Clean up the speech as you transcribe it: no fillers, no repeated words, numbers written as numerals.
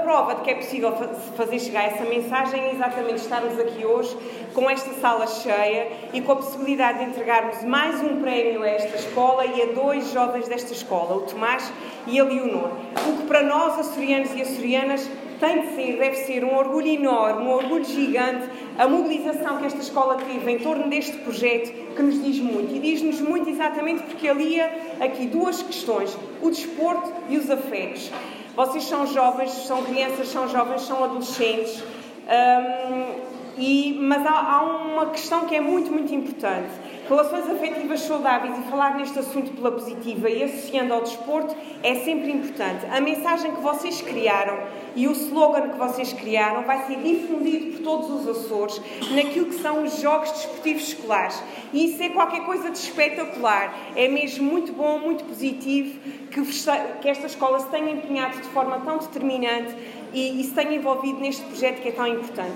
prova de que é possível fazer chegar essa mensagem é exatamente estarmos aqui hoje com esta sala cheia e com a possibilidade de entregarmos mais um prémio a esta escola e a 2 jovens desta escola, o Tomás e a Leonor. O que para nós, açorianos e açorianas, tem de ser, deve ser um orgulho enorme, um orgulho gigante, a mobilização que esta escola teve em torno deste projeto, que nos diz muito. E diz-nos muito exatamente porque alia aqui 2 questões, o desporto e os afetos. Vocês são jovens, são crianças, são jovens, são adolescentes, mas há uma questão que é muito, muito importante. Relações afetivas saudáveis e falar neste assunto pela positiva e associando ao desporto é sempre importante. A mensagem que vocês criaram e o slogan que vocês criaram vai ser difundido por todos os Açores naquilo que são os Jogos Desportivos Escolares. E isso é qualquer coisa de espetacular. É mesmo muito bom, muito positivo que esta escola se tenha empenhado de forma tão determinante e se tenha envolvido neste projeto que é tão importante.